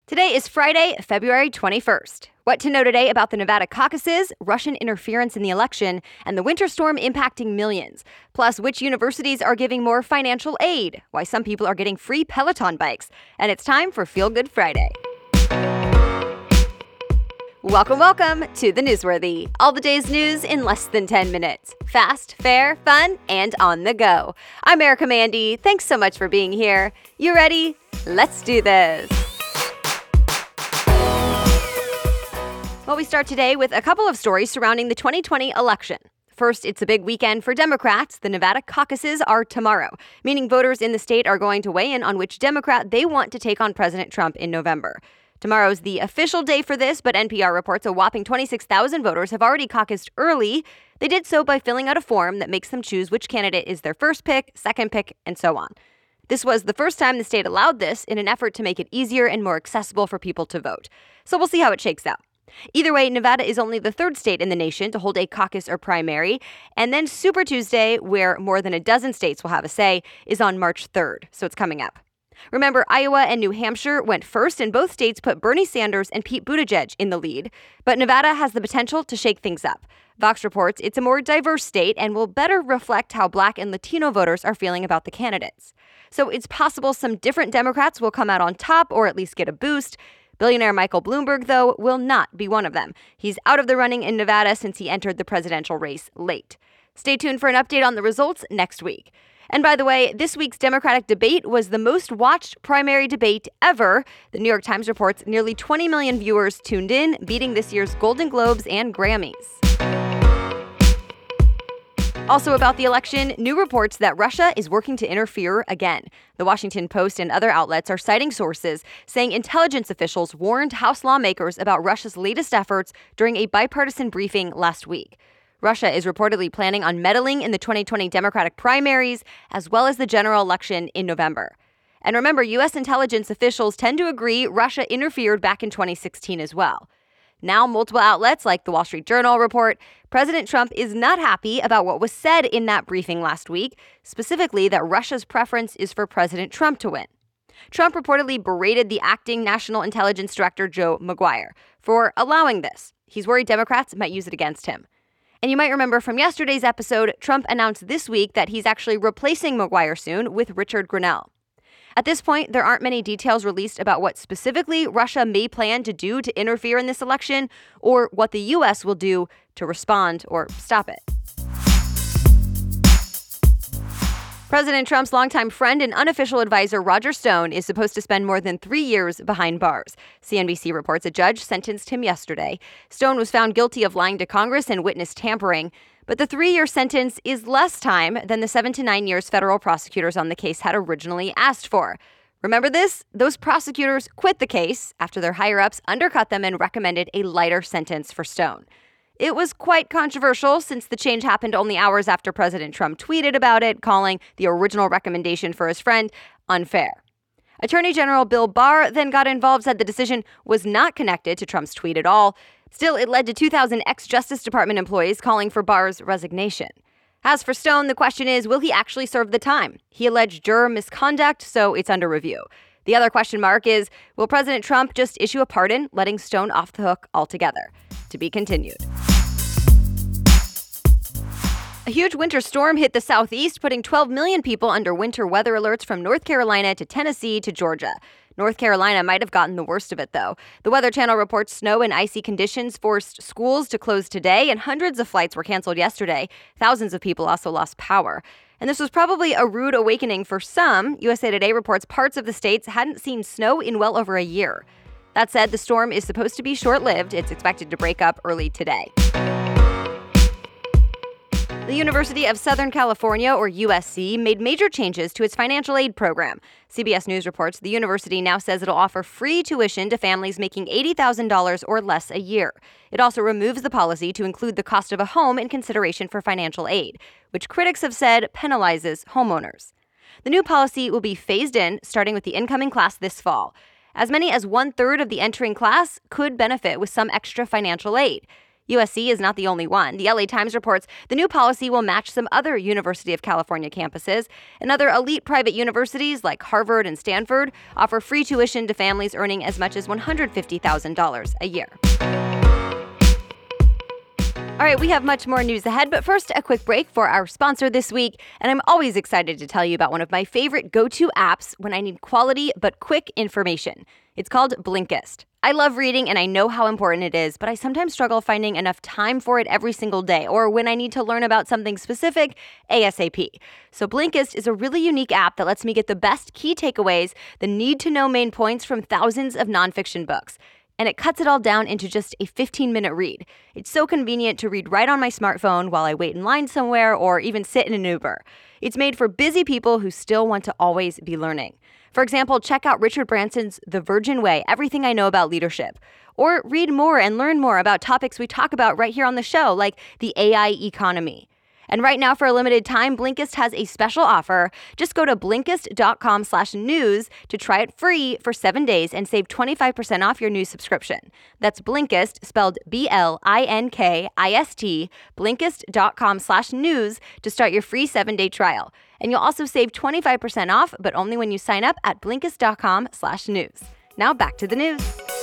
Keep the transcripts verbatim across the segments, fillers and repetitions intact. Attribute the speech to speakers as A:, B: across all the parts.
A: Today is Friday, February twenty-first. What to know today about the Nevada caucuses, Russian interference in the election, and the winter storm impacting millions. Plus, which universities are giving more financial aid, why some people are getting free Peloton bikes. And it's time for Feel Good Friday. Welcome, welcome to the Newsworthy. All the day's news in less than ten minutes. Fast, fair, fun, and on the go. I'm Erica Mandy. Thanks so much for being here. You ready? Let's do this. Well, we start today with a couple of stories surrounding the twenty twenty election. First, it's a big weekend for Democrats. The Nevada caucuses are tomorrow, meaning voters in the state are going to weigh in on which Democrat they want to take on President Trump in November. Tomorrow's the official day for this, but N P R reports a whopping twenty-six thousand voters have already caucused early. They did so by filling out a form that makes them choose which candidate is their first pick, second pick, and so on. This was the first time the state allowed this in an effort to make it easier and more accessible for people to vote. So we'll see how it shakes out. Either way, Nevada is only the third state in the nation to hold a caucus or primary, and then Super Tuesday, where more than a dozen states will have a say, is on March third, so it's coming up. Remember, Iowa and New Hampshire went first, and both states put Bernie Sanders and Pete Buttigieg in the lead, but Nevada has the potential to shake things up. Vox reports it's a more diverse state and will better reflect how Black and Latino voters are feeling about the candidates. So it's possible some different Democrats will come out on top or at least get a boost. Billionaire Michael Bloomberg, though, will not be one of them. He's out of the running in Nevada since he entered the presidential race late. Stay tuned for an update on the results next week. And by the way, this week's Democratic debate was the most watched primary debate ever. The New York Times reports nearly twenty million viewers tuned in, beating this year's Golden Globes and Grammys. Also about the election, new reports that Russia is working to interfere again. The Washington Post and other outlets are citing sources saying intelligence officials warned House lawmakers about Russia's latest efforts during a bipartisan briefing last week. Russia is reportedly planning on meddling in the twenty twenty Democratic primaries, as well as the general election in November. And remember, U S intelligence officials tend to agree Russia interfered back in twenty sixteen as well. Now, multiple outlets like the Wall Street Journal report President Trump is not happy about what was said in that briefing last week, specifically that Russia's preference is for President Trump to win. Trump reportedly berated the acting National Intelligence Director, Joe Maguire, for allowing this. He's worried Democrats might use it against him. And you might remember from yesterday's episode, Trump announced this week that he's actually replacing Maguire soon with Richard Grenell. At this point, there aren't many details released about what specifically Russia may plan to do to interfere in this election or what the U S will do to respond or stop it. President Trump's longtime friend and unofficial advisor Roger Stone is supposed to spend more than three years behind bars. C N B C reports a judge sentenced him yesterday. Stone was found guilty of lying to Congress and witness tampering, but the three-year sentence is less time than the seven to nine years federal prosecutors on the case had originally asked for. Remember this? Those prosecutors quit the case after their higher-ups undercut them and recommended a lighter sentence for Stone. It was quite controversial since the change happened only hours after President Trump tweeted about it, calling the original recommendation for his friend unfair. Attorney General Bill Barr then got involved, said the decision was not connected to Trump's tweet at all. Still, it led to two thousand ex-Justice Department employees calling for Barr's resignation. As for Stone, the question is, will he actually serve the time? He alleged juror misconduct, so it's under review. The other question mark is, will President Trump just issue a pardon, letting Stone off the hook altogether? To be continued. A huge winter storm hit the southeast, putting twelve million people under winter weather alerts from North Carolina to Tennessee to Georgia. North Carolina might have gotten the worst of it, though. The Weather Channel reports snow and icy conditions forced schools to close today, and hundreds of flights were canceled yesterday. Thousands of people also lost power. And this was probably a rude awakening for some. U S A Today reports parts of the states hadn't seen snow in well over a year. That said, the storm is supposed to be short-lived. It's expected to break up early today. The University of Southern California, or U S C, made major changes to its financial aid program. C B S News reports the university now says it'll offer free tuition to families making eighty thousand dollars or less a year. It also removes the policy to include the cost of a home in consideration for financial aid, which critics have said penalizes homeowners. The new policy will be phased in, starting with the incoming class this fall. As many as one-third of the entering class could benefit with some extra financial aid. U S C is not the only one. The L A Times reports the new policy will match some other University of California campuses, and other elite private universities like Harvard and Stanford offer free tuition to families earning as much as one hundred fifty thousand dollars a year. All right, we have much more news ahead, but first, a quick break for our sponsor this week. And I'm always excited to tell you about one of my favorite go-to apps when I need quality but quick information. It's called Blinkist. I love reading and I know how important it is, but I sometimes struggle finding enough time for it every single day or when I need to learn about something specific ASAP. So Blinkist is a really unique app that lets me get the best key takeaways, the need-to-know main points from thousands of nonfiction books. And it cuts it all down into just a fifteen-minute read. It's so convenient to read right on my smartphone while I wait in line somewhere or even sit in an Uber. It's made for busy people who still want to always be learning. For example, check out Richard Branson's The Virgin Way, Everything I Know About Leadership. Or read more and learn more about topics we talk about right here on the show, like the A I economy. And right now, for a limited time, Blinkist has a special offer. Just go to Blinkist.com slash news to try it free for seven days and save twenty-five percent off your new subscription. That's Blinkist, spelled B L I N K I S T, Blinkist.com slash news to start your free seven-day trial. And you'll also save twenty-five percent off, but only when you sign up at Blinkist.com slash news. Now back to the news.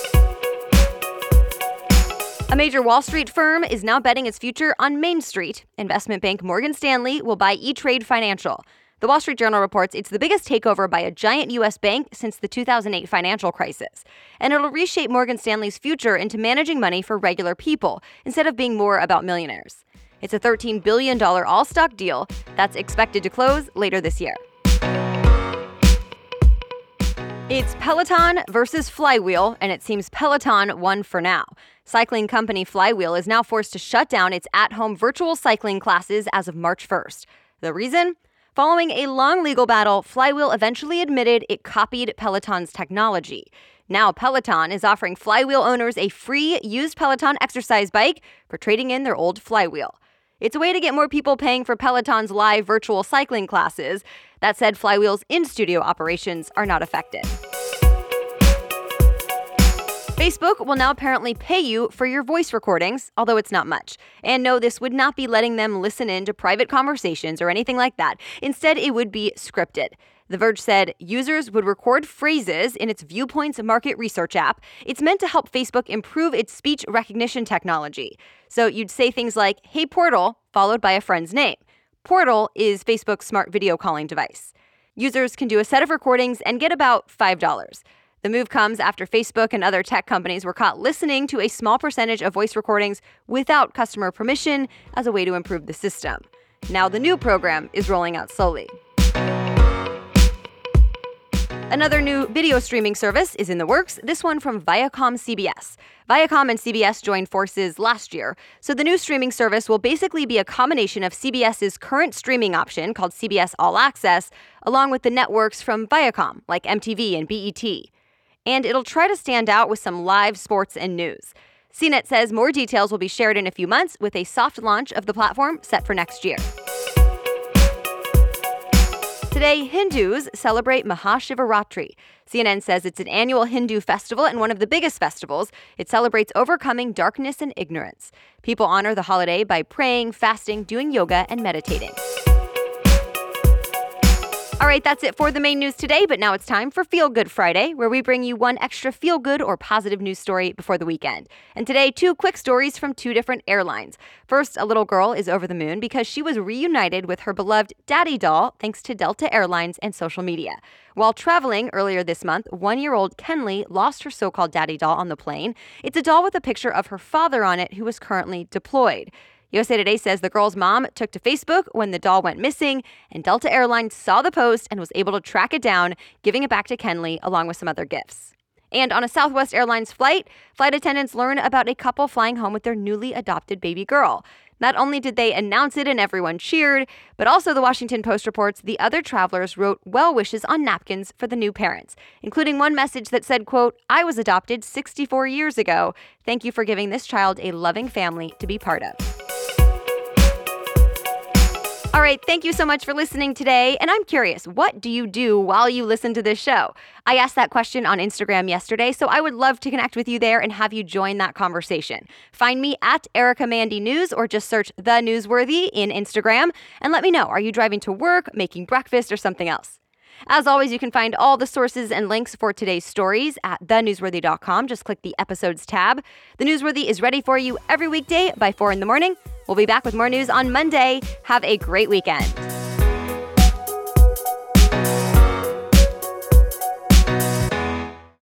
A: A major Wall Street firm is now betting its future on Main Street. Investment bank Morgan Stanley will buy E-Trade Financial. The Wall Street Journal reports it's the biggest takeover by a giant U S bank since the two thousand eight financial crisis. And it'll reshape Morgan Stanley's future into managing money for regular people instead of being more about millionaires. It's a thirteen billion dollars all-stock deal that's expected to close later this year. It's Peloton versus Flywheel, and it seems Peloton won for now. Cycling company Flywheel is now forced to shut down its at-home virtual cycling classes as of March first. The reason? Following a long legal battle, Flywheel eventually admitted it copied Peloton's technology. Now Peloton is offering Flywheel owners a free used Peloton exercise bike for trading in their old Flywheel. It's a way to get more people paying for Peloton's live virtual cycling classes. That said, Flywheel's in-studio operations are not affected. Facebook will now apparently pay you for your voice recordings, although it's not much. And no, this would not be letting them listen in to private conversations or anything like that. Instead, it would be scripted. The Verge said users would record phrases in its Viewpoints market research app. It's meant to help Facebook improve its speech recognition technology. So you'd say things like, "Hey Portal," followed by a friend's name. Portal is Facebook's smart video calling device. Users can do a set of recordings and get about five dollars. The move comes after Facebook and other tech companies were caught listening to a small percentage of voice recordings without customer permission as a way to improve the system. Now the new program is rolling out slowly. Another new video streaming service is in the works, this one from Viacom C B S. Viacom and C B S joined forces last year, so the new streaming service will basically be a combination of CBS's current streaming option called C B S All Access, along with the networks from Viacom, like M T V and B E T. And it'll try to stand out with some live sports and news. C net says more details will be shared in a few months with a soft launch of the platform set for next year. Today, Hindus celebrate Mahashivaratri. C N N says it's an annual Hindu festival and one of the biggest festivals. It celebrates overcoming darkness and ignorance. People honor the holiday by praying, fasting, doing yoga, and meditating. All right, that's it for the main news today, but now it's time for Feel Good Friday, where we bring you one extra feel-good or positive news story before the weekend. And today, two quick stories from two different airlines. First, a little girl is over the moon because she was reunited with her beloved daddy doll thanks to Delta Airlines and social media. While traveling earlier this month, one-year-old Kenley lost her so-called daddy doll on the plane. It's a doll with a picture of her father on it who is currently deployed. U S A Today says the girl's mom took to Facebook when the doll went missing, and Delta Airlines saw the post and was able to track it down, giving it back to Kenley along with some other gifts. And on a Southwest Airlines flight, flight attendants learn about a couple flying home with their newly adopted baby girl. Not only did they announce it and everyone cheered, but also the Washington Post reports the other travelers wrote well wishes on napkins for the new parents, including one message that said, quote, "I was adopted sixty-four years ago. Thank you for giving this child a loving family to be part of." All right, thank you so much for listening today. And I'm curious, what do you do while you listen to this show? I asked that question on Instagram yesterday, so I would love to connect with you there and have you join that conversation. Find me at Erica Mandy News or just search The Newsworthy in Instagram and let me know, are you driving to work, making breakfast, or something else? As always, you can find all the sources and links for today's stories at the newsworthy dot com. Just click the Episodes tab. The Newsworthy is ready for you every weekday by four in the morning. We'll be back with more news on Monday. Have a great weekend.